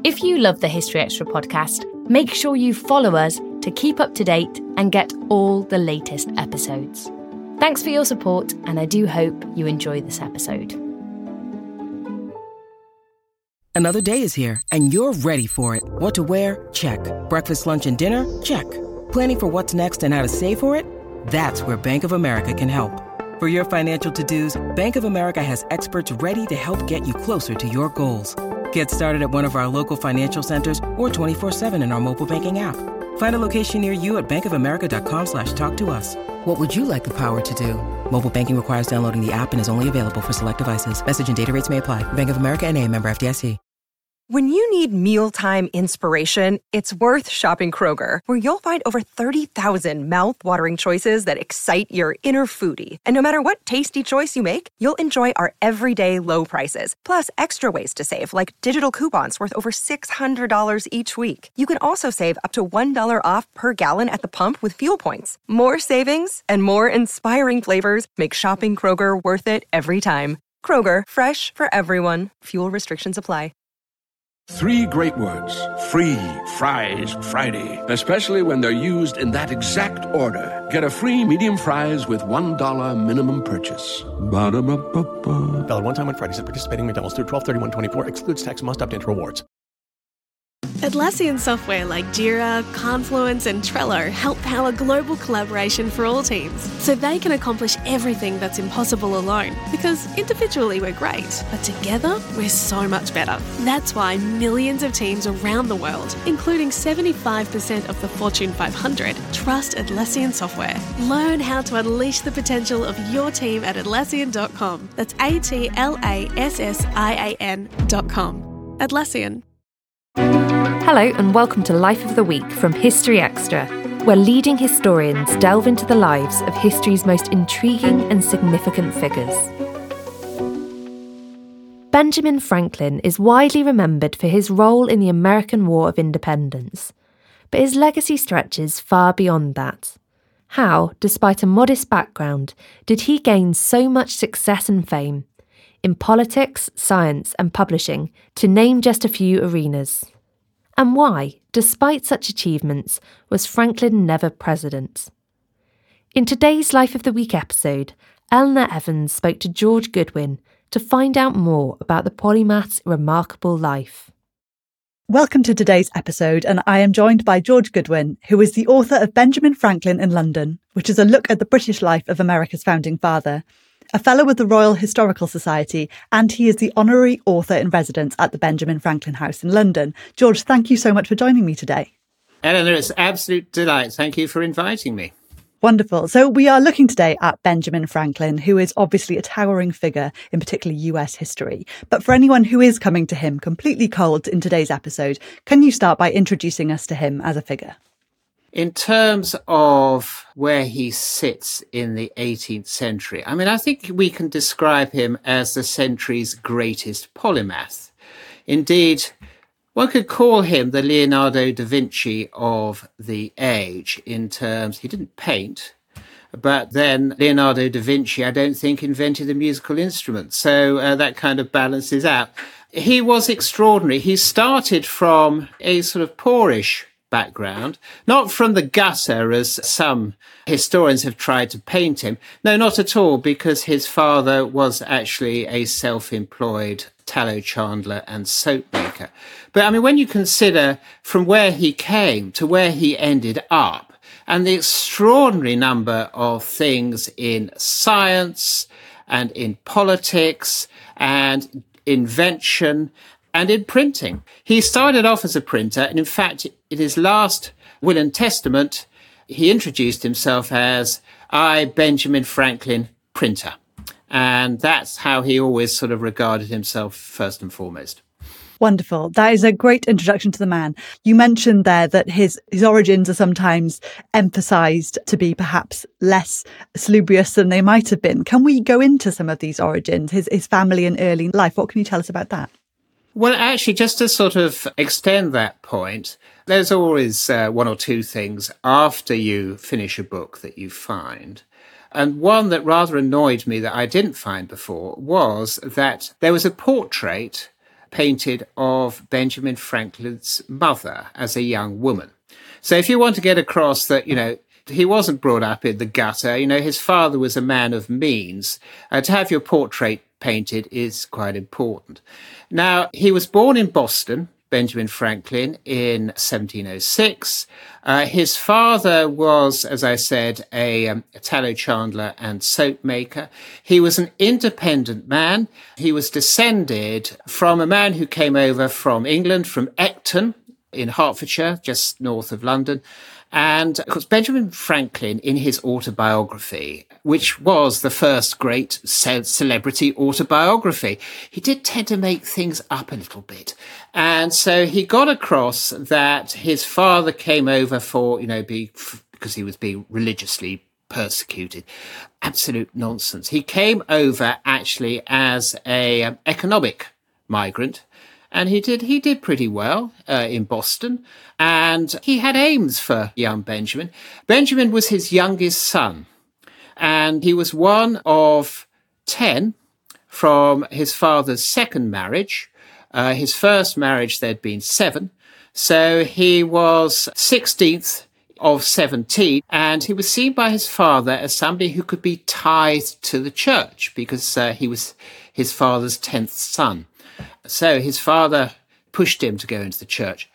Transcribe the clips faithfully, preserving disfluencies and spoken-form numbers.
If you love the History Extra podcast, make sure you follow us to keep up to date and get all the latest episodes. Thanks for your support, and I do hope you enjoy this episode. Another day is here, and you're ready for it. What to wear? Check. Breakfast, lunch, and dinner? Check. Planning for what's next and how to save for it? That's where Bank of America can help. For your financial to-dos, Bank of America has experts ready to help get you closer to your goals. Get started at one of our local financial centers or twenty-four seven in our mobile banking app. Find a location near you at bankofamerica.com slash talk to us. What would you like the power to do? Mobile banking requires downloading the app and is only available for select devices. Message and data rates may apply. Bank of America N A, member F D I C. When you need mealtime inspiration, it's worth shopping Kroger, where you'll find over thirty thousand mouth-watering choices that excite your inner foodie. And no matter what tasty choice you make, you'll enjoy our everyday low prices, plus extra ways to save, like digital coupons worth over six hundred dollars each week. You can also save up to one dollar off per gallon at the pump with fuel points. More savings and more inspiring flavors make shopping Kroger worth it every time. Kroger, fresh for everyone. Fuel restrictions apply. Three great words. Free Fries Friday. Especially when they're used in that exact order. Get a free medium fries with one dollar minimum purchase. Ba-da-ba-ba-ba. Valid one time on Fridays at participating McDonald's through twelve thirty-one twenty-four. Excludes tax, must opt into rewards. Atlassian software like Jira, Confluence, and Trello help power global collaboration for all teams, so they can accomplish everything that's impossible alone. Because individually we're great, but together we're so much better. That's why millions of teams around the world, including seventy-five percent of the Fortune five hundred, trust Atlassian software. Learn how to unleash the potential of your team at Atlassian dot com. That's A T L A S S I A N dot com. Atlassian. Hello and welcome to Life of the Week from History Extra, where leading historians delve into the lives of history's most intriguing and significant figures. Benjamin Franklin is widely remembered for his role in the American War of Independence, but his legacy stretches far beyond that. How, despite a modest background, did he gain so much success and fame? In politics, science, and publishing, to name just a few arenas. And why, despite such achievements, was Franklin never president? In today's Life of the Week episode, Eleanor Evans spoke to George Goodwin to find out more about the polymath's remarkable life. Welcome to today's episode, and I am joined by George Goodwin, who is the author of Benjamin Franklin in London, which is a look at the British life of America's founding father. A fellow with the Royal Historical Society, and he is the honorary author in residence at the Benjamin Franklin House in London. George, thank you so much for joining me today. Eleanor, it's an absolute delight. Thank you for inviting me. Wonderful. So we are looking today at Benjamin Franklin, who is obviously a towering figure in particularly U S history. But for anyone who is coming to him completely cold in today's episode, can you start by introducing us to him as a figure? In terms of where he sits in the eighteenth century, I mean, I think we can describe him as the century's greatest polymath. Indeed, one could call him the Leonardo da Vinci of the age in terms, he didn't paint, but then Leonardo da Vinci, I don't think, invented the musical instrument. So uh, that kind of balances out. He was extraordinary. He started from a sort of poorish background, not from the gutter as some historians have tried to paint him. No, not at all, because his father was actually a self-employed tallow chandler and soap maker. But I mean, when you consider from where he came to where he ended up, and the extraordinary number of things in science and in politics and invention and in printing. He started off as a printer, and in fact, in his last will and testament, he introduced himself as I, Benjamin Franklin, printer. And that's how he always sort of regarded himself first and foremost. Wonderful. That is a great introduction to the man. You mentioned there that his, his origins are sometimes emphasised to be perhaps less salubrious than they might have been. Can we go into some of these origins, his, his family and early life? What can you tell us about that? Well, actually, just to sort of extend that point, there's always uh, one or two things after you finish a book that you find. And one that rather annoyed me that I didn't find before was that there was a portrait painted of Benjamin Franklin's mother as a young woman. So if you want to get across that, you know, he wasn't brought up in the gutter, you know, his father was a man of means, uh, to have your portrait painted is quite important. Now, he was born in Boston, Benjamin Franklin, in seventeen oh six. Uh, his father was, as I said, a, um, a tallow chandler and soap maker. He was an independent man. He was descended from a man who came over from England, from Ecton in Hertfordshire, just north of London. And of course, Benjamin Franklin, in his autobiography, which was the first great ce- celebrity autobiography, he did tend to make things up a little bit. And so he got across that his father came over for, you know, be, because he was being religiously persecuted. Absolute nonsense. He came over actually as a um, economic migrant. And he did he did pretty well uh, in Boston. And he had aims for young Benjamin. Benjamin was his youngest son. And he was one of ten from his father's second marriage. Uh, his first marriage, there'd been seven. So he was sixteenth of seventeen. And he was seen by his father as somebody who could be tithed to the church because uh, he was his father's tenth son. So his father pushed him to go into the church.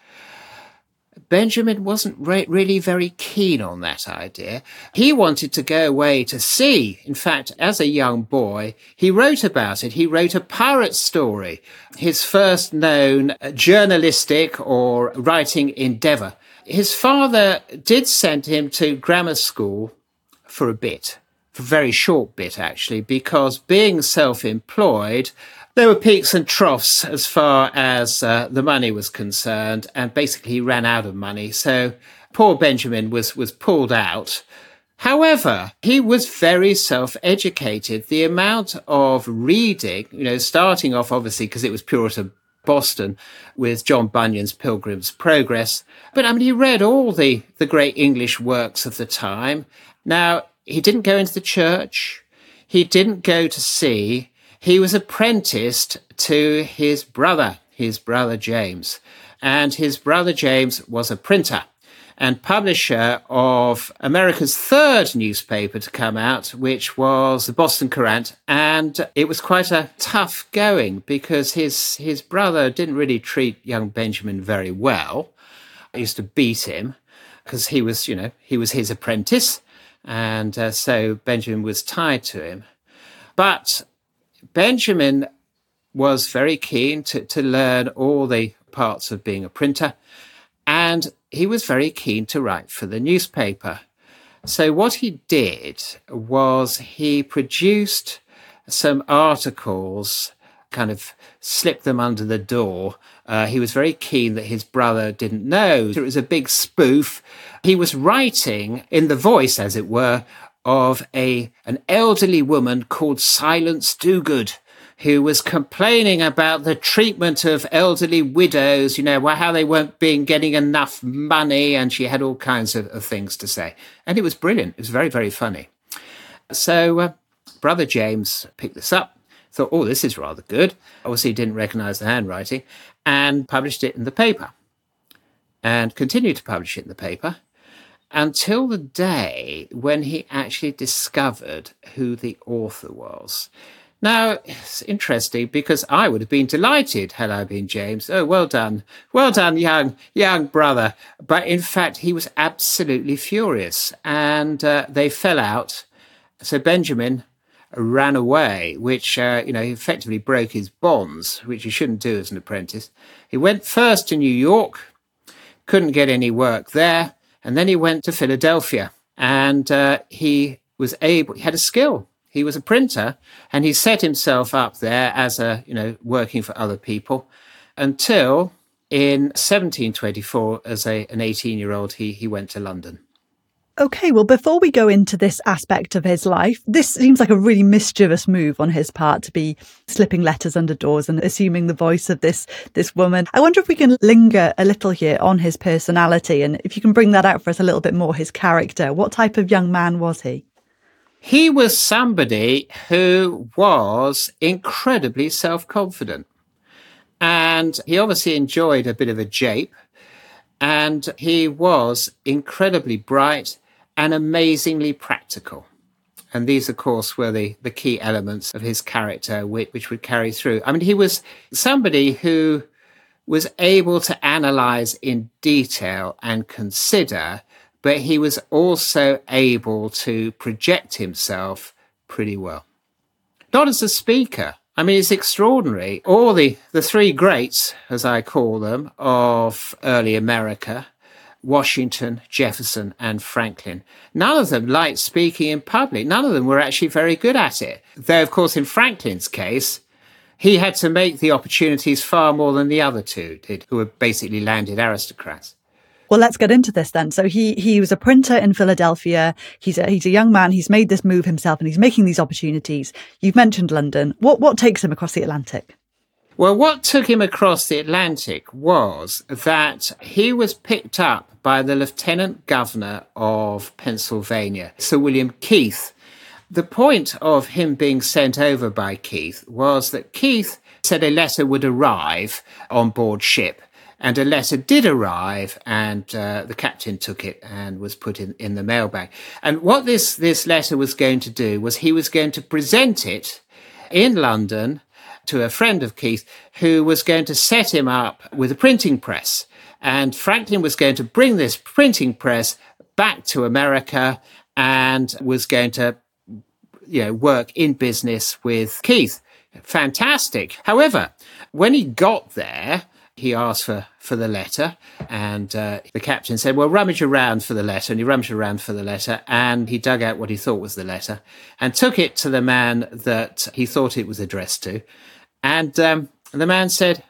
Benjamin wasn't re- really very keen on that idea. He wanted to go away to sea. In fact, as a young boy, he wrote about it. He wrote a pirate story, his first known journalistic or writing endeavour. His father did send him to grammar school for a bit, for a very short bit, actually, because being self-employed, there were peaks and troughs as far as uh, the money was concerned, and basically he ran out of money. So poor Benjamin was, was pulled out. However, he was very self-educated. The amount of reading, you know, starting off obviously because it was Puritan Boston with John Bunyan's Pilgrim's Progress. But I mean, he read all the, the great English works of the time. Now, he didn't go into the church. He didn't go to sea. He was apprenticed to his brother, his brother James. And his brother James was a printer and publisher of America's third newspaper to come out, which was the Boston Courant. And it was quite a tough going because his, his brother didn't really treat young Benjamin very well. He used to beat him because he was, you know, he was his apprentice. And uh, so Benjamin was tied to him. But Benjamin was very keen to, to learn all the parts of being a printer, and he was very keen to write for the newspaper. So what he did was he produced some articles, kind of slipped them under the door. Uh, he was very keen that his brother didn't know. It was a big spoof. He was writing in the voice, as it were, of a an elderly woman called Silence Dogood, who was complaining about the treatment of elderly widows, you know, how they weren't being getting enough money, and she had all kinds of, of things to say. And it was brilliant. It was very, very funny. So uh, Brother James picked this up, thought, oh, this is rather good. Obviously, he didn't recognise the handwriting, and published it in the paper, and continued to publish it in the paper, until the day when he actually discovered who the author was. Now, it's interesting because I would have been delighted had I been James. Oh, well done. Well done, young young brother. But in fact, he was absolutely furious, and uh, they fell out. So Benjamin ran away, which, uh, you know, he effectively broke his bonds, which you shouldn't do as an apprentice. He went first to New York, couldn't get any work there. And then he went to Philadelphia, and uh, he was able, he had a skill. He was a printer, and he set himself up there as a, you know, working for other people until in seventeen twenty-four, as a, an eighteen-year-old, he, he went to London. Okay, well, before we go into this aspect of his life, this seems like a really mischievous move on his part to be slipping letters under doors and assuming the voice of this this woman. I wonder if we can linger a little here on his personality, and if you can bring that out for us a little bit more, his character. What type of young man was he? He was somebody who was incredibly self-confident. And he obviously enjoyed a bit of a jape. And he was incredibly bright and amazingly practical. And these, of course, were the, the key elements of his character, which, which would carry through. I mean, he was somebody who was able to analyze in detail and consider, but he was also able to project himself pretty well. Not as a speaker. I mean, it's extraordinary. All the, the three greats, as I call them, of early America, Washington, Jefferson, and Franklin, none of them liked speaking in public. None of them were actually very good at it. Though, of course, in Franklin's case, he had to make the opportunities far more than the other two did, who were basically landed aristocrats. Well, let's get into this then. So he he was a printer in Philadelphia. He's a, he's a young man. He's made this move himself and he's making these opportunities. You've mentioned London. What what takes him across the Atlantic? Well, what took him across the Atlantic was that he was picked up by the Lieutenant Governor of Pennsylvania, Sir William Keith. The point of him being sent over by Keith was that Keith said a letter would arrive on board ship. And a letter did arrive, and uh, the captain took it and was put in, in the mailbag. And what this, this letter was going to do was he was going to present it in London to a friend of Keith who was going to set him up with a printing press. And Franklin was going to bring this printing press back to America and was going to, you know, work in business with Keith. Fantastic. However, when he got there, he asked for, for the letter, and uh, the captain said, well, rummage around for the letter. And he rummaged around for the letter, and he dug out what he thought was the letter and took it to the man that he thought it was addressed to. And um, the man said,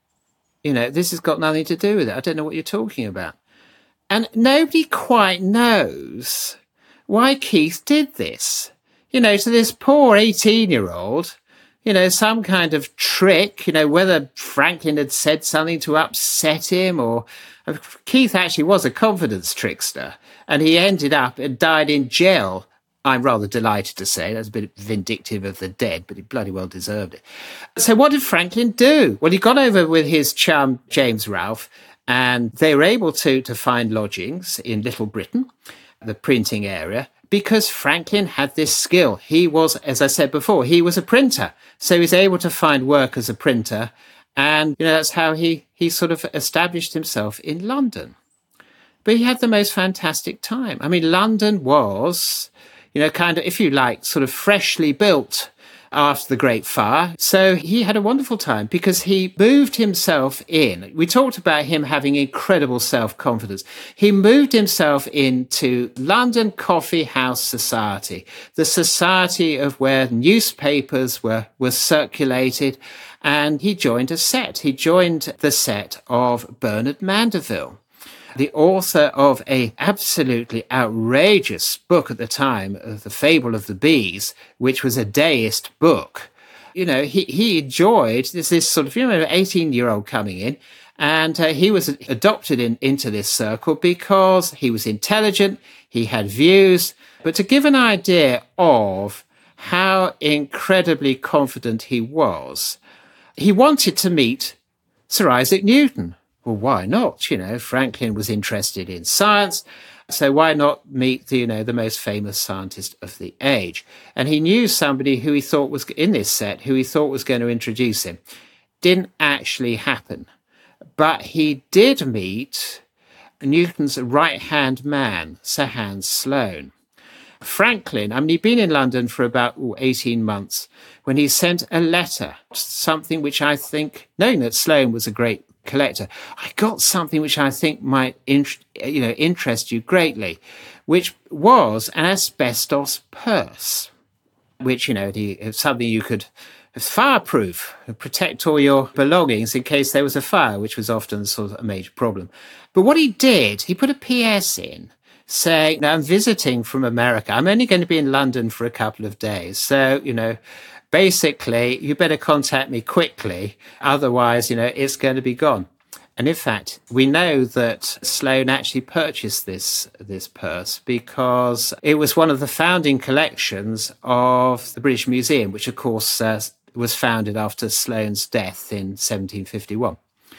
you know, this has got nothing to do with it. I don't know what you're talking about. And nobody quite knows why Keith did this. You know, to this poor eighteen-year-old, you know, some kind of trick, you know, whether Franklin had said something to upset him or Keith actually was a confidence trickster, and he ended up and died in jail. I'm rather delighted to say that's a bit vindictive of the dead, but he bloody well deserved it. So what did Franklin do? Well, he got over with his chum, James Ralph, and they were able to, to find lodgings in Little Britain, the printing area, because Franklin had this skill. He was, as I said before, he was a printer. So he was able to find work as a printer. And, you know, that's how he, he sort of established himself in London. But he had the most fantastic time. I mean, London was, you know, kind of, if you like, sort of freshly built after the Great Fire. So he had a wonderful time because he moved himself in. We talked about him having incredible self-confidence. He moved himself into London Coffee House Society, the society of where newspapers were, were circulated. And he joined a set. He joined the set of Bernard Mandeville, the author of a absolutely outrageous book at the time, of The Fable of the Bees, which was a deist book. You know, he, he enjoyed this, this sort of, you know, eighteen-year-old coming in, and uh, he was adopted in, into this circle because he was intelligent, he had views. But to give an idea of how incredibly confident he was, he wanted to meet Sir Isaac Newton. Well, why not? You know, Franklin was interested in science, so why not meet the, you know, the most famous scientist of the age? And he knew somebody who he thought was in this set, who he thought was going to introduce him. Didn't actually happen. But he did meet Newton's right-hand man, Sir Hans Sloane. Franklin, I mean, he'd been in London for about ooh, eighteen months when he sent a letter, something which I think, knowing that Sloane was a great collector, I got something which I think might int- you know, interest you greatly, which was an asbestos purse, which, you know, the, something you could fireproof, protect all your belongings in case there was a fire, which was often sort of a major problem. But what he did, he put a P S in saying, now I'm visiting from America. I'm only going to be in London for a couple of days. So, you know, basically, you better contact me quickly. Otherwise, you know, it's going to be gone. And in fact, we know that Sloane actually purchased this, this purse because it was one of the founding collections of the British Museum, which, of course, uh, was founded after Sloane's death in seventeen fifty-one.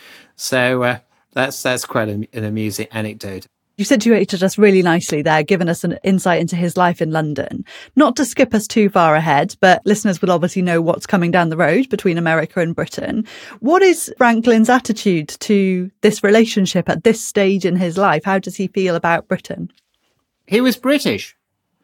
So uh, that's that's quite a, an amusing anecdote. You situated us really nicely there, giving us an insight into his life in London. Not to skip us too far ahead, but listeners will obviously know what's coming down the road between America and Britain. What is Franklin's attitude to this relationship at this stage in his life? How does he feel about Britain? He was British.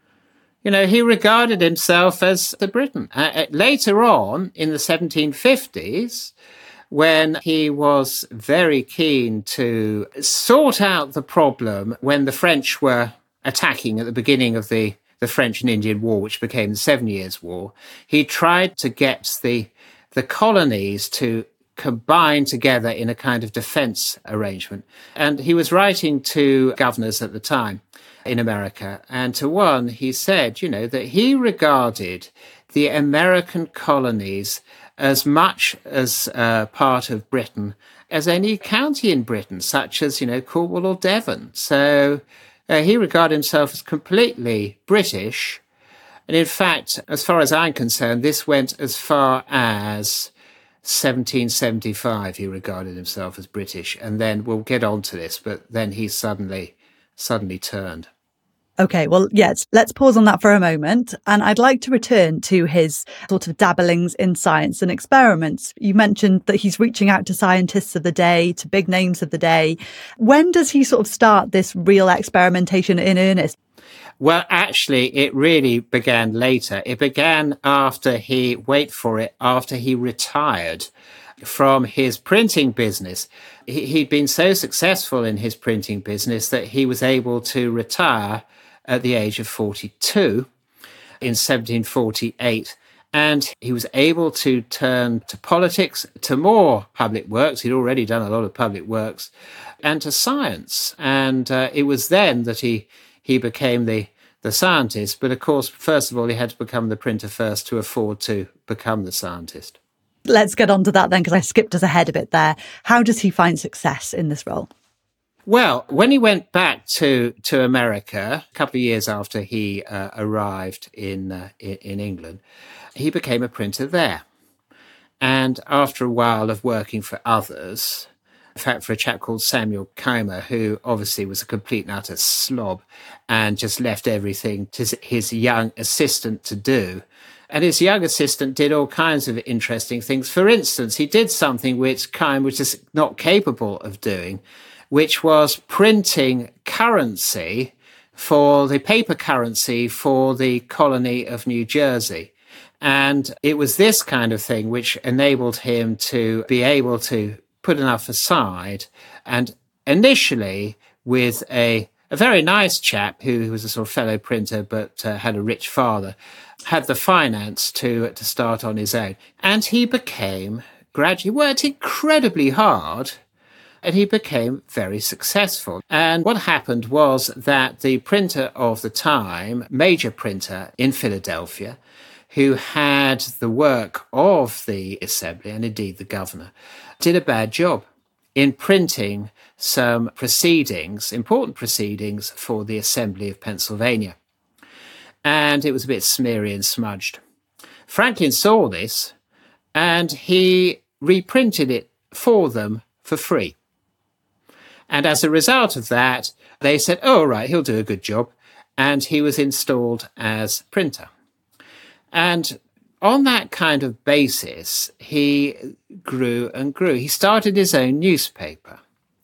You know, he regarded himself as the Briton. Uh, later on, in the seventeen fifties, when he was very keen to sort out the problem when the French were attacking at the beginning of the, the French and Indian War, which became the Seven Years' War, he tried to get the, the colonies to combine together in a kind of defense arrangement. And he was writing to governors at the time in America. And to one, he said, you know, that he regarded the American colonies as much as uh, part of Britain as any county in Britain, such as, you know, Cornwall or Devon. So uh, he regarded himself as completely British. And in fact, as far as I'm concerned, this went as far as seventeen seventy-five. He regarded himself as British. And then we'll get on to this, but then he suddenly, suddenly turned. Okay, well, yes, let's pause on that for a moment. And I'd like to return to his sort of dabblings in science and experiments. You mentioned that he's reaching out to scientists of the day, to big names of the day. When does he sort of start this real experimentation in earnest? Well, actually, it really began later. It began after he, wait for it, after he retired from his printing business. He'd been so successful in his printing business that he was able to retire at the age of forty-two in seventeen forty-eight. And he was able to turn to politics, to more public works. He'd already done a lot of public works, and to science. And uh, it was then that he, he became the, the scientist. But of course, first of all, he had to become the printer first to afford to become the scientist. Let's get on to that then, because I skipped us ahead a bit there. How does he find success in this role? Well, when he went back to, to America, a couple of years after he uh, arrived in, uh, in in England, he became a printer there. And after a while of working for others, in fact, for a chap called Samuel Keimer, who obviously was a complete and utter slob and just left everything to his young assistant to do. And his young assistant did all kinds of interesting things. For instance, he did something which Keimer was just not capable of doing, which was printing currency for the paper currency for the colony of New Jersey. And it was this kind of thing which enabled him to be able to put enough aside. And initially, with a, a very nice chap who was a sort of fellow printer but uh, had a rich father, had the finance to, to start on his own. And he became, gradually worked incredibly hard, and he became very successful. And what happened was that the printer of the time, major printer in Philadelphia, who had the work of the Assembly and indeed the governor, did a bad job in printing some proceedings, important proceedings for the Assembly of Pennsylvania. And it was a bit smeary and smudged. Franklin saw this and he reprinted it for them for free. And as a result of that, they said, oh, all right, he'll do a good job. And he was installed as printer. And on that kind of basis, he grew and grew. He started his own newspaper.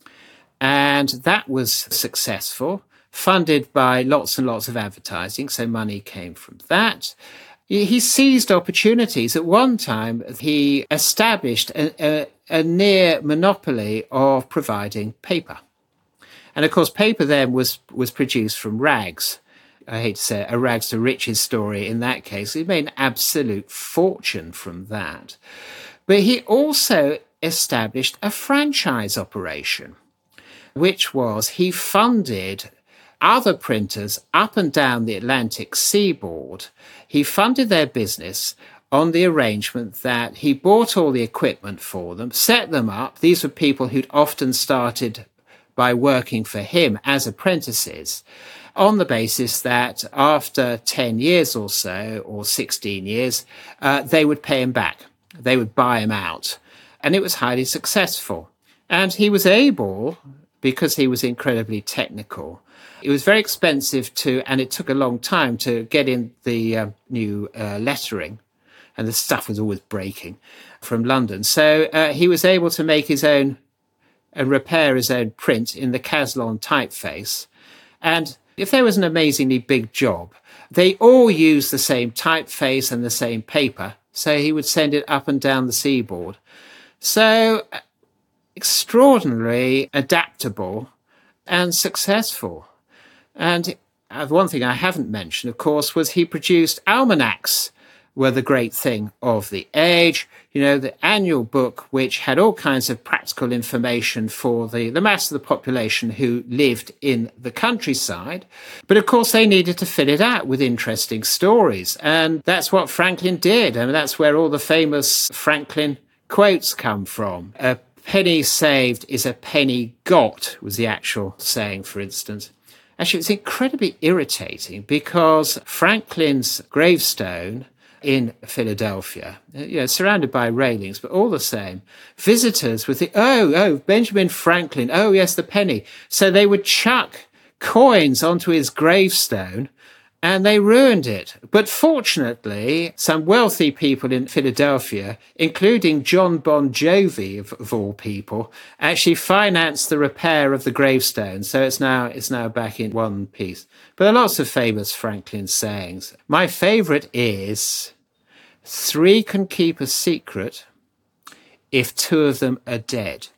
And that was successful, funded by lots and lots of advertising. So money came from that. He seized opportunities. At one time, he established a, a, a near monopoly of providing paper. And of course, paper then was, was produced from rags. I hate to say it, a rags to riches story in that case. He made an absolute fortune from that. But he also established a franchise operation, which was he funded other printers up and down the Atlantic seaboard. He funded their business on the arrangement that he bought all the equipment for them, set them up. These were people who'd often started by working for him as apprentices, on the basis that after ten years or so, or sixteen years, uh, they would pay him back. they would buy him out. And it was highly successful. And he was able, because he was incredibly technical, it was very expensive to, and it took a long time to get in the uh, new uh, lettering, and the stuff was always breaking from London. So uh, he was able to make his own and repair his own print in the Caslon typeface. And if there was an amazingly big job, they all used the same typeface and the same paper. So he would send it up and down the seaboard. So extraordinarily adaptable and successful. And one thing I haven't mentioned, of course, was he produced almanacs were the great thing of the age. You know, the annual book, which had all kinds of practical information for the, the mass of the population who lived in the countryside. But of course, they needed to fill it out with interesting stories. And that's what Franklin did. I mean, that's where all the famous Franklin quotes come from. A penny saved is a penny got, was the actual saying, for instance. Actually, it's incredibly irritating because Franklin's gravestone in Philadelphia, you know, surrounded by railings, but all the same, visitors would think, oh, oh, Benjamin Franklin, oh, yes, the penny. So they would chuck coins onto his gravestone, and they ruined it. But fortunately, some wealthy people in Philadelphia, including John Bon Jovi, of, of all people, actually financed the repair of the gravestone. So it's now it's now back in one piece. But there are lots of famous Franklin sayings. My favorite is, three can keep a secret if two of them are dead.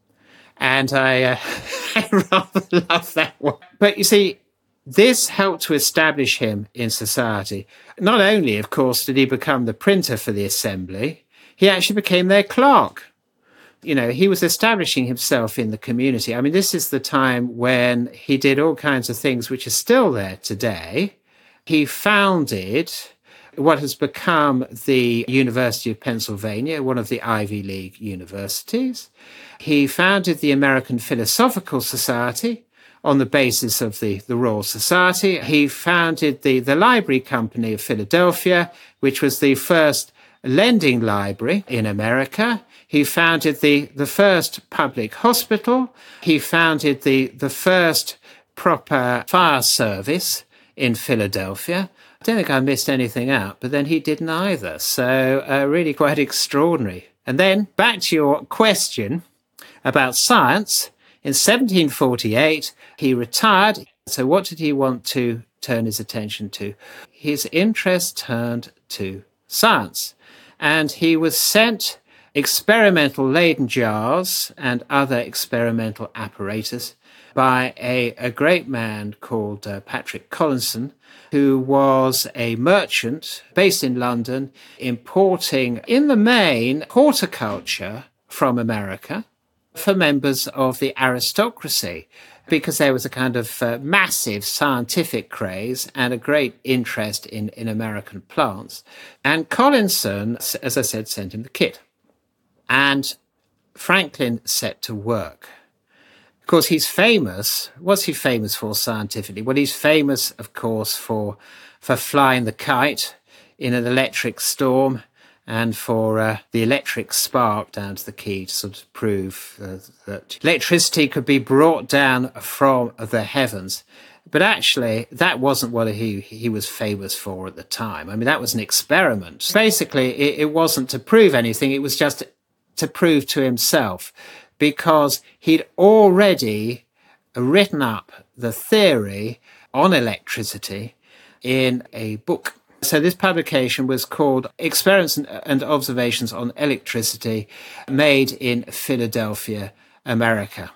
And I, uh, I rather love that one. But you see, this helped to establish him in society. Not only, of course, did he become the printer for the Assembly, he actually became their clerk. You know, he was establishing himself in the community. I mean, this is the time when he did all kinds of things which are still there today. He founded what has become the University of Pennsylvania, one of the Ivy League universities. He founded the American Philosophical Society on the basis of the, the Royal Society. He founded the, the Library Company of Philadelphia, which was the first lending library in America. He founded the, the first public hospital. He founded the, the first proper fire service in Philadelphia. I don't think I missed anything out, but then he didn't either. So uh, really quite extraordinary. And then back to your question about science. In seventeen forty-eight, he retired. So what did he want to turn his attention to? His interest turned to science. And he was sent experimental Leyden jars and other experimental apparatus by a, a great man called uh, Patrick Collinson, who was a merchant based in London, importing, in the main, horticulture from America for members of the aristocracy, because there was a kind of uh, massive scientific craze and a great interest in, in American plants. And Collinson, as I said, sent him the kit. And Franklin set to work. Of course, he's famous. What's he famous for scientifically? Well, he's famous, of course, for, for flying the kite in an electric storm, and for uh, the electric spark down to the key to sort of prove uh, that electricity could be brought down from the heavens. But actually, that wasn't what he, he was famous for at the time. I mean, that was an experiment. Basically, it, it wasn't to prove anything. It was just to prove to himself, because he'd already written up the theory on electricity in a book. So this publication was called Experiments and Observations on Electricity, made in Philadelphia, America.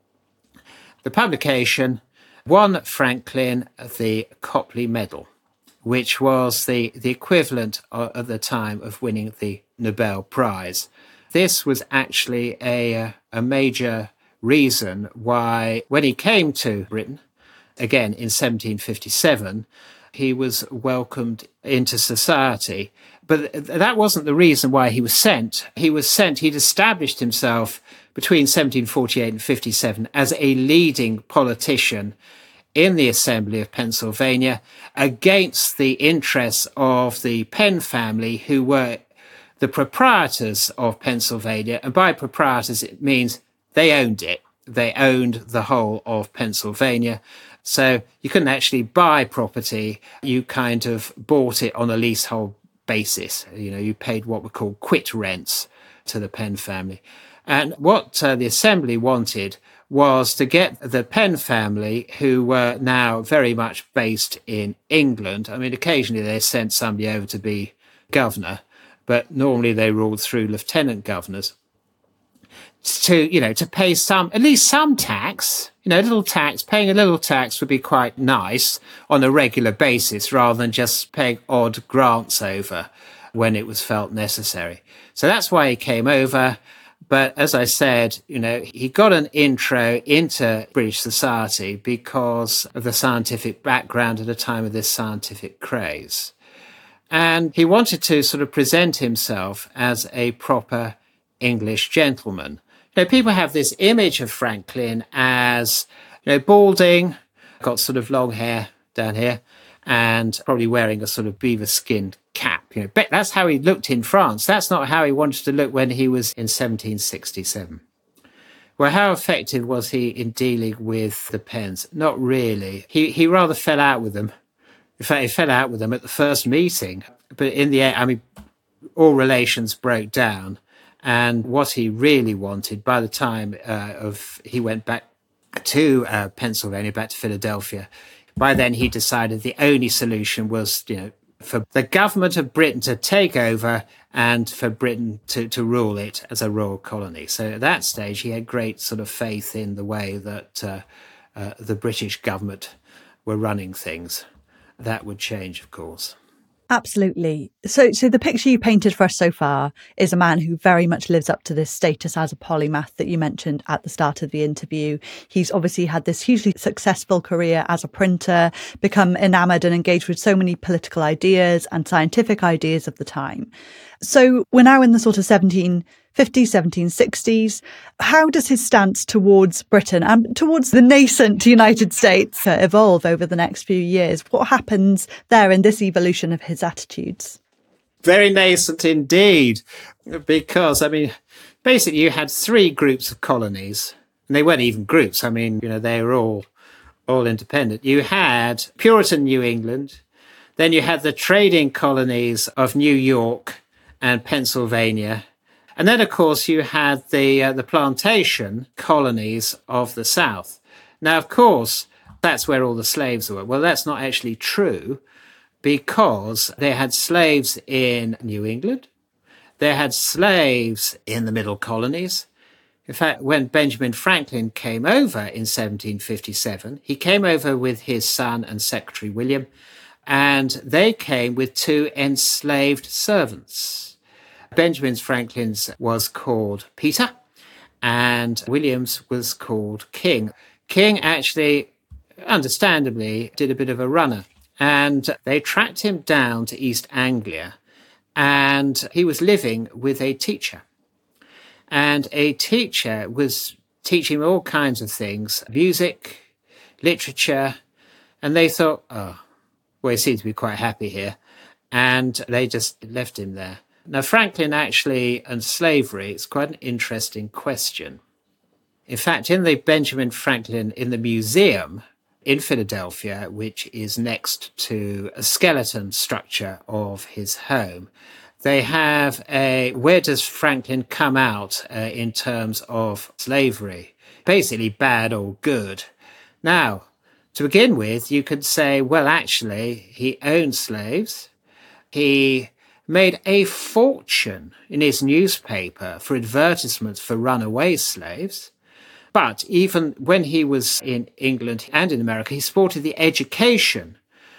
The publication won Franklin the Copley Medal, which was the, the equivalent at the time of winning the Nobel Prize. This was actually a, a major reason why, when he came to Britain, again in seventeen fifty-seven, he was welcomed into society. But that wasn't the reason why he was sent. He was sent, he'd established himself between seventeen forty-eight and fifty-seven as a leading politician in the Assembly of Pennsylvania against the interests of the Penn family, who were the proprietors of Pennsylvania, and by proprietors it means they owned it. They owned the whole of Pennsylvania. So you couldn't actually buy property. You kind of bought it on a leasehold basis. You know, you paid what were called quit rents to the Penn family. And what uh, the Assembly wanted was to get the Penn family, who were now very much based in England. I mean, occasionally they sent somebody over to be governor, but normally they ruled through lieutenant governors, to, you know, to pay some, at least some tax, you know, a little tax. Paying a little tax would be quite nice on a regular basis rather than just paying odd grants over when it was felt necessary. So that's why he came over. But as I said, you know, he got an intro into British society because of the scientific background at a time of this scientific craze. And he wanted to sort of present himself as a proper English gentleman. You know, people have this image of Franklin as, you know, balding, got sort of long hair down here, and probably wearing a sort of beaver skin cap. You know, but that's how he looked in France. That's not how he wanted to look when he was in seventeen sixty-seven. Well, how effective was he in dealing with the Penns? Not really. He he rather fell out with them. In fact, he fell out with them at the first meeting. But in the end, I mean, all relations broke down. And what he really wanted, by the time uh, of he went back to uh, Pennsylvania, back to Philadelphia, by then he decided the only solution was, you know, for the government of Britain to take over and for Britain to, to rule it as a royal colony. So at that stage, he had great sort of faith in the way that uh, uh, the British government were running things. That would change, of course. Absolutely. So so the picture you painted for us so far is a man who very much lives up to this status as a polymath that you mentioned at the start of the interview. He's obviously had this hugely successful career as a printer, become enamoured and engaged with so many political ideas and scientific ideas of the time. So we're now in the sort of seventeen fifties, seventeen sixties. How does his stance towards Britain and towards the nascent United States uh, evolve over the next few years? What happens there in this evolution of his attitudes? Very nascent indeed, because, I mean, basically you had three groups of colonies, and they weren't even groups. I mean, you know, they were all, all independent. You had Puritan New England, then you had the trading colonies of New York and Pennsylvania. And then, of course, you had the uh, the plantation colonies of the South. Now, of course, that's where all the slaves were. Well, that's not actually true, because they had slaves in New England. They had slaves in the middle colonies. In fact, when Benjamin Franklin came over in seventeen fifty-seven, he came over with his son and secretary William, and they came with two enslaved servants. Benjamin Franklin's was called Peter, and William's was called King. King actually, understandably, did a bit of a runner, and they tracked him down to East Anglia, and he was living with a teacher. And a teacher was teaching him all kinds of things, music, literature, and they thought, oh, well, he seems to be quite happy here, and they just left him there. Now, Franklin actually and slavery, it's quite an interesting question. In fact, in the Benjamin Franklin, in the museum in Philadelphia, which is next to a skeleton structure of his home, they have a, where does Franklin come out uh, in terms of slavery? Basically bad or good. Now, to begin with, you could say, well, actually, he owned slaves. He made a fortune in his newspaper for advertisements for runaway slaves. But even when he was in England and in America, he supported the education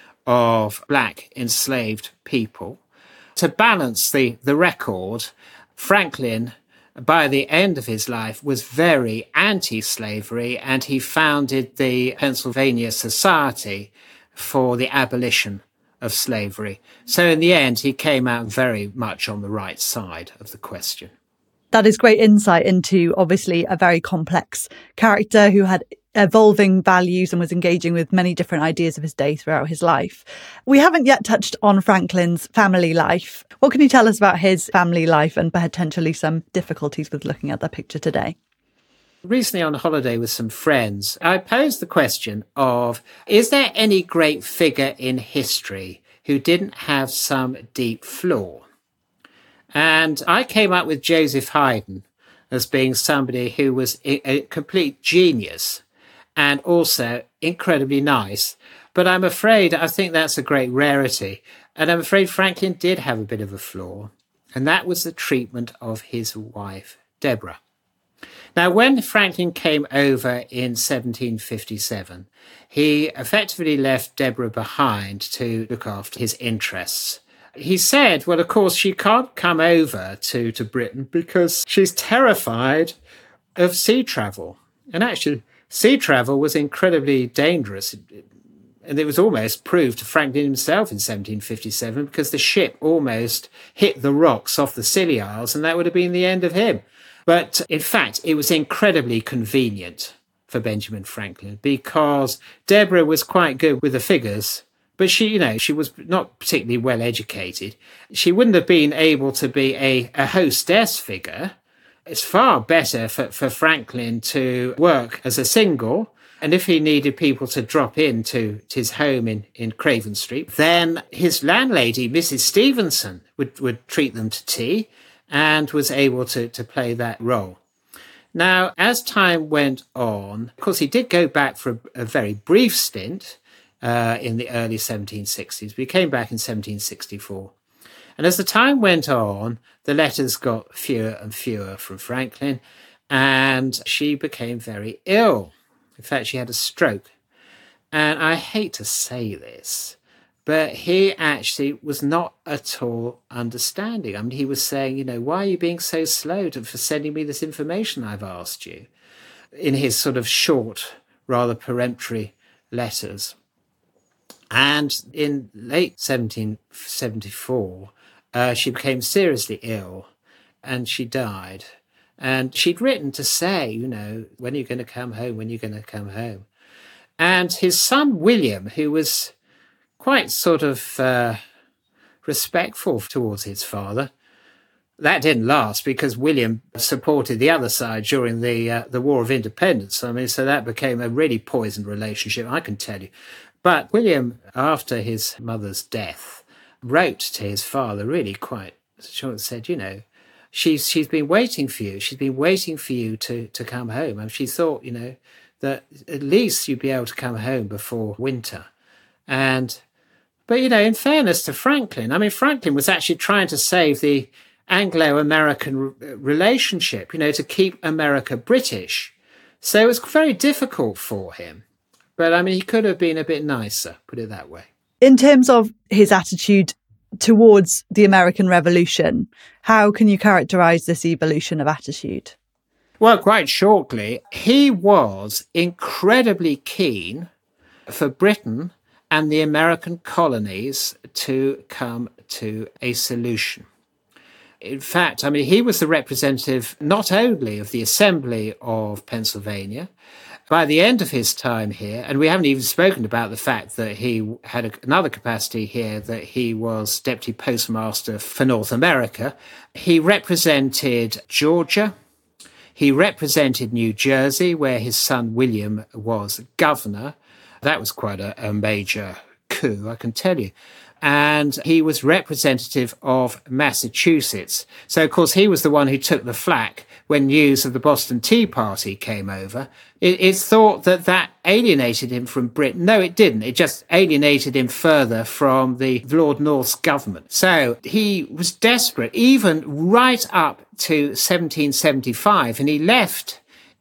of black enslaved people. To balance the, the record, Franklin, by the end of his life, was very anti-slavery, and he founded the Pennsylvania Society for the abolition of slavery. So in the end, he came out very much on the right side of the question. That is great insight into, obviously, a very complex character who had evolving values and was engaging with many different ideas of his day throughout his life. We haven't yet touched on Franklin's family life. What can you tell us about his family life and potentially some difficulties with looking at that picture today? Recently on holiday with some friends, I posed the question of, is there any great figure in history who didn't have some deep flaw? And I came up with Joseph Haydn as being somebody who was a complete genius and also incredibly nice. But I'm afraid, I think that's a great rarity. And I'm afraid Franklin did have a bit of a flaw, and that was the treatment of his wife, Deborah. Now, when Franklin came over in seventeen fifty-seven, he effectively left Deborah behind to look after his interests. He said, well, of course, she can't come over to, to Britain because she's terrified of sea travel. And actually, sea travel was incredibly dangerous. And it was almost proved to Franklin himself in seventeen fifty-seven because the ship almost hit the rocks off the Scilly Isles, and that would have been the end of him. But in fact, it was incredibly convenient for Benjamin Franklin because Deborah was quite good with the figures, but she, you know, she was not particularly well educated. She wouldn't have been able to be a, a hostess figure. It's far better for, for Franklin to work as a single. And if he needed people to drop in to, to his home in, in Craven Street, then his landlady, Missus Stevenson, would, would treat them to tea and was able to, to play that role. Now, as time went on, of course, he did go back for a, a very brief stint uh, in the early seventeen sixties, but he came back in seventeen sixty-four. And as the time went on, the letters got fewer and fewer from Franklin, and she became very ill. In fact, she had a stroke. And I hate to say this, but he actually was not at all understanding. I mean, he was saying, you know, why are you being so slow to, for sending me this information I've asked you? In his sort of short, rather peremptory letters. And in late seventeen seventy-four, uh, she became seriously ill and she died. And she'd written to say, you know, when are you going to come home? When are you going to come home? And his son, William, who was quite sort of uh, respectful towards his father. That didn't last because William supported the other side during the uh, the War of Independence. I mean, so that became a really poisoned relationship, I can tell you. But William, after his mother's death, wrote to his father really quite short, said, you know, she's she's been waiting for you. She's been waiting for you to, to come home. And she thought, you know, that at least you'd be able to come home before winter. And But, you know, in fairness to Franklin, I mean, Franklin was actually trying to save the Anglo-American re- relationship, you know, to keep America British. So it was very difficult for him. But, I mean, he could have been a bit nicer, put it that way. In terms of his attitude towards the American Revolution, how can you characterise this evolution of attitude? Well, quite shortly, he was incredibly keen for Britain and the American colonies to come to a solution. In fact, I mean, he was the representative not only of the Assembly of Pennsylvania. By the end of his time here, and we haven't even spoken about the fact that he had a, another capacity here, that he was Deputy Postmaster for North America, he represented Georgia, he represented New Jersey, where his son William was governor. That was quite a, a major coup, I can tell you. And he was representative of Massachusetts. So, of course, he was the one who took the flak when news of the Boston Tea Party came over. It, it's thought that that alienated him from Britain. No, it didn't. It just alienated him further from the Lord North's government. So he was desperate, even right up to seventeen seventy-five, and he left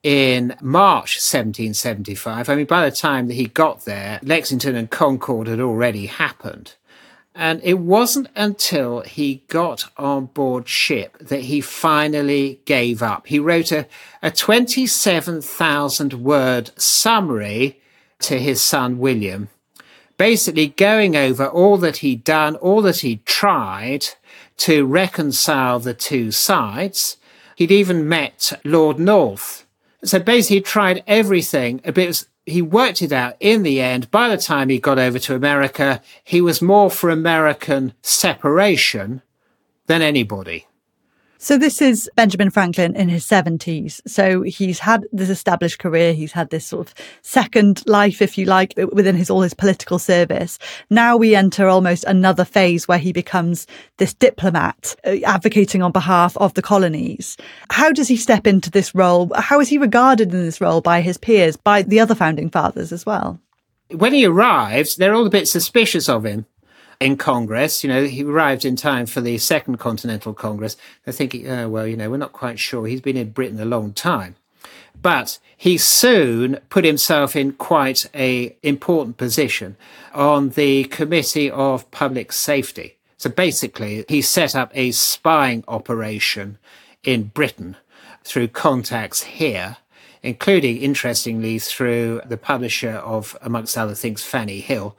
in March seventeen seventy-five. I mean, by the time that he got there, Lexington and Concord had already happened. And it wasn't until he got on board ship that he finally gave up. He wrote a, a twenty-seven thousand word summary to his son William, basically going over all that he'd done, all that he'd tried to reconcile the two sides. He'd even met Lord North. So basically he tried everything, but it was, he worked it out. In the end, by the time he got over to America, he was more for American separation than anybody. So this is Benjamin Franklin in his seventies. So he's had this established career. He's had this sort of second life, if you like, within his all his political service. Now we enter almost another phase where he becomes this diplomat uh, advocating on behalf of the colonies. How does he step into this role? How is he regarded in this role by his peers, by the other founding fathers as well? When he arrives, they're all a bit suspicious of him. In Congress, you know, he arrived in time for the Second Continental Congress. They're thinking, oh, well, you know, we're not quite sure. He's been in Britain a long time. But he soon put himself in quite a important position on the Committee of Public Safety. So basically, he set up a spying operation in Britain through contacts here, including, interestingly, through the publisher of, amongst other things, Fanny Hill.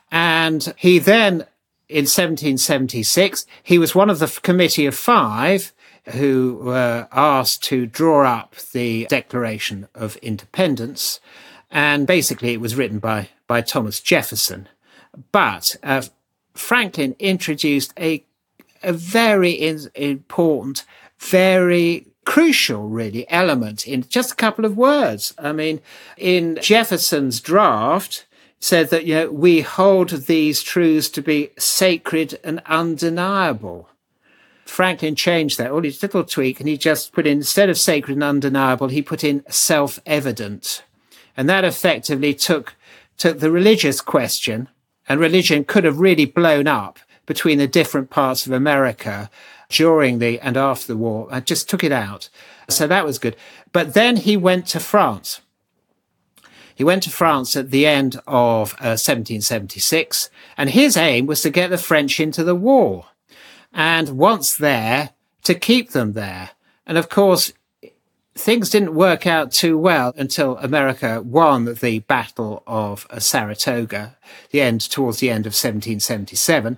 And he then, in seventeen seventy-six, he was one of the committee of five who were asked to draw up the Declaration of Independence. And basically it was written by, by Thomas Jefferson. But uh, Franklin introduced a, a very in, important, very crucial, really, element in just a couple of words. I mean, in Jefferson's draft, said that, you know, we hold these truths to be sacred and undeniable. Franklin changed that, all his little tweak, and he just put in, instead of sacred and undeniable, he put in self-evident. And that effectively took, took the religious question, and religion could have really blown up between the different parts of America during the and after the war, and just took it out. So that was good. But then he went to France. He went to France at the end of uh, seventeen seventy-six, and his aim was to get the French into the war. And once there, to keep them there. And of course, things didn't work out too well until America won the Battle of uh, Saratoga, the end towards the end of seventeen seventy-seven.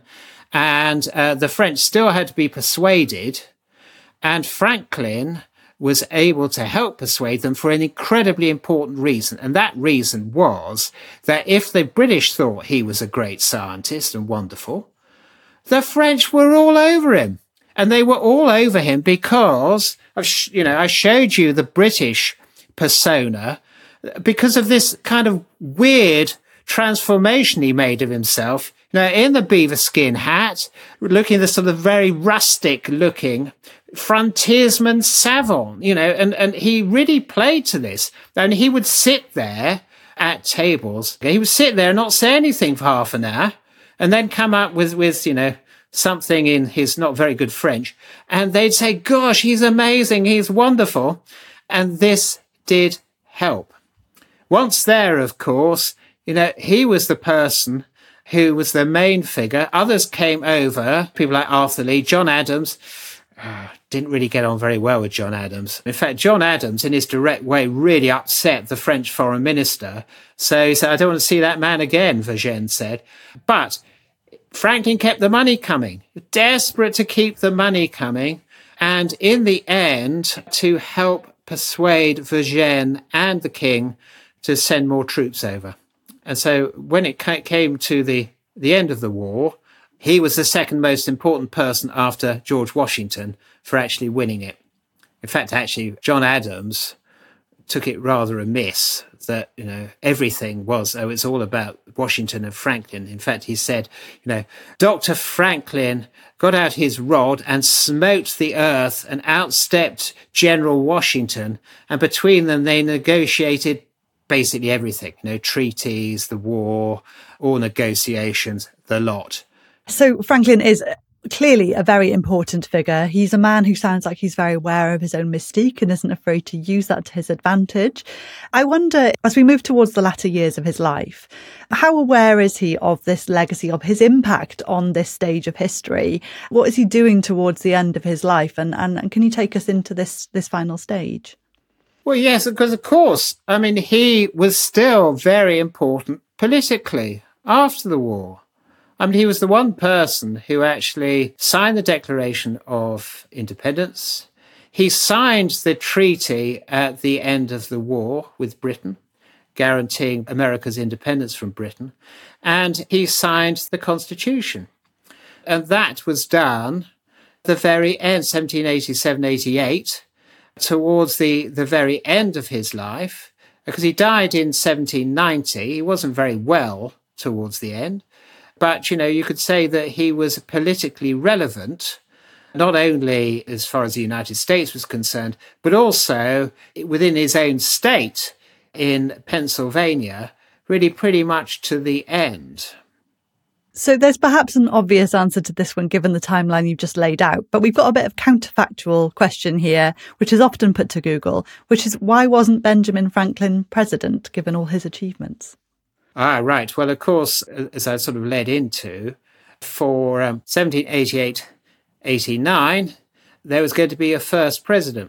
And uh, the French still had to be persuaded, and Franklin was able to help persuade them for an incredibly important reason. And that reason was that if the British thought he was a great scientist and wonderful, the French were all over him. And they were all over him because, of, you know, I showed you the British persona because of this kind of weird transformation he made of himself. Now, in the beaver skin hat, looking the sort of very rustic looking frontiersman savant, you know, and, and he really played to this. And he would sit there at tables. He would sit there and not say anything for half an hour and then come up with, with, you know, something in his not very good French. And they'd say, gosh, he's amazing. He's wonderful. And this did help. Once there, of course, you know, he was the person who was the main figure. Others came over, people like Arthur Lee, John Adams. Uh, didn't really get on very well with John Adams. In fact, John Adams, in his direct way, really upset the French foreign minister. So he said, I don't want to see that man again, Vergennes said. But Franklin kept the money coming, desperate to keep the money coming. And in the end, to help persuade Vergennes and the king to send more troops over. And so when it came to the, the end of the war, he was the second most important person after George Washington for actually winning it. In fact, actually, John Adams took it rather amiss that, you know, everything was, oh, it's all about Washington and Franklin. In fact, he said, you know, Doctor Franklin got out his rod and smote the earth and outstepped General Washington. And between them, they negotiated basically everything, you know, treaties, the war, all negotiations, the lot. So Franklin is clearly a very important figure. He's a man who sounds like he's very aware of his own mystique and isn't afraid to use that to his advantage. I wonder, as we move towards the latter years of his life, how aware is he of this legacy, of his impact on this stage of history? What is he doing towards the end of his life? And, and, and can you take us into this, this final stage? Well, yes, because of course, I mean, he was still very important politically after the war. I mean, he was the one person who actually signed the Declaration of Independence. He signed the treaty at the end of the war with Britain, guaranteeing America's independence from Britain, and he signed the Constitution. And that was done the very end, seventeen eighty-seven eighty-eight, towards the, the very end of his life, because he died in seventeen ninety. He wasn't very well towards the end. But, you know, you could say that he was politically relevant, not only as far as the United States was concerned, but also within his own state in Pennsylvania, really pretty much to the end. So there's perhaps an obvious answer to this one, given the timeline you've just laid out. But we've got a bit of counterfactual question here, which is often put to Google, which is why wasn't Benjamin Franklin president, given all his achievements? Ah, right. Well, of course, as I sort of led into, for um, seventeen eighty-eight eighty-nine, there was going to be a first president.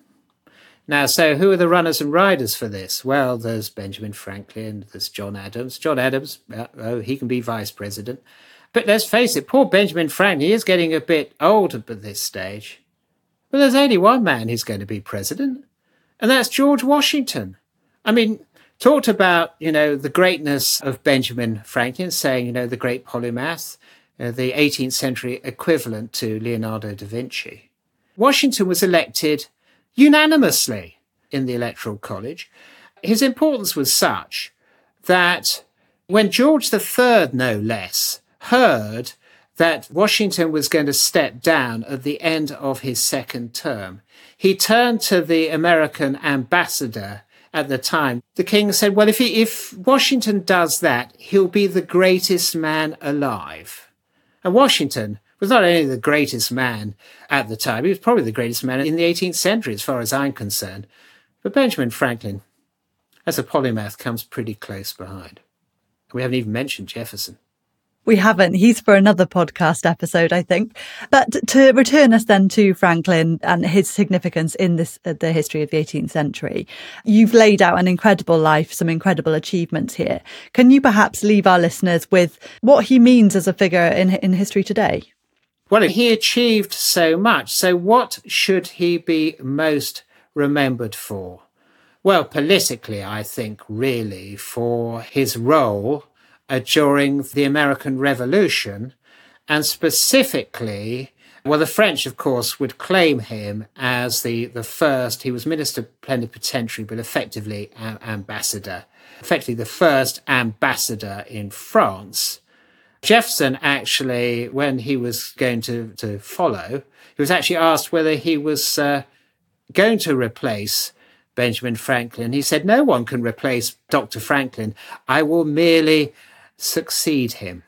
Now, so who are the runners and riders for this? Well, there's Benjamin Franklin, there's John Adams. John Adams, oh, he can be vice president. But let's face it, poor Benjamin Franklin, he is getting a bit old at this stage. But there's only one man who's going to be president, and that's George Washington. I mean, talked about, you know, the greatness of Benjamin Franklin, saying, you know, the great polymath, uh, the eighteenth century equivalent to Leonardo da Vinci. Washington was elected unanimously in the Electoral College. His importance was such that when George the Third, no less, heard that Washington was going to step down at the end of his second term, he turned to the American ambassador at the time. The king said, well, if, he, if Washington does that, he'll be the greatest man alive. And Washington was not only the greatest man at the time, he was probably the greatest man in the eighteenth century, as far as I'm concerned. But Benjamin Franklin, as a polymath, comes pretty close behind. We haven't even mentioned Jefferson. We haven't. He's for another podcast episode, I think. But to return us then to Franklin and his significance in this uh, the history of the eighteenth century, you've laid out an incredible life, some incredible achievements here. Can you perhaps leave our listeners with what he means as a figure in in history today? Well, he achieved so much. So what should he be most remembered for? Well, politically, I think, really, for his role uh, during the American Revolution, and specifically, well, the French, of course, would claim him as the, the first, he was minister plenipotentiary, but effectively a- ambassador, effectively the first ambassador in France. Jefferson actually, when he was going to, to follow, he was actually asked whether he was uh, going to replace Benjamin Franklin. He said, no one can replace Doctor Franklin. I will merely succeed him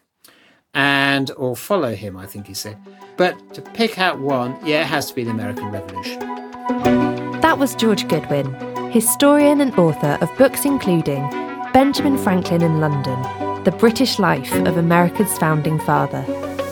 and or follow him, I think he said. But to pick out one, yeah, it has to be the American Revolution. That was George Goodwin, historian and author of books including Benjamin Franklin in London, The British Life of America's Founding Father.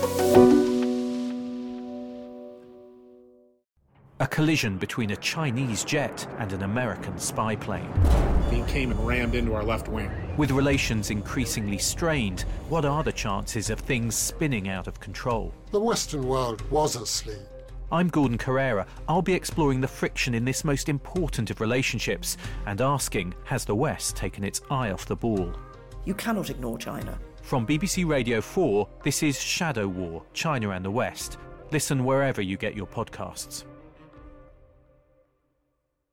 A collision between a Chinese jet and an American spy plane. He came and rammed into our left wing. With relations increasingly strained, what are the chances of things spinning out of control? The Western world was asleep. I'm Gordon Carrera. I'll be exploring the friction in this most important of relationships and asking, has the West taken its eye off the ball? You cannot ignore China. From B B C Radio four, this is Shadow War, China and the West. Listen wherever you get your podcasts.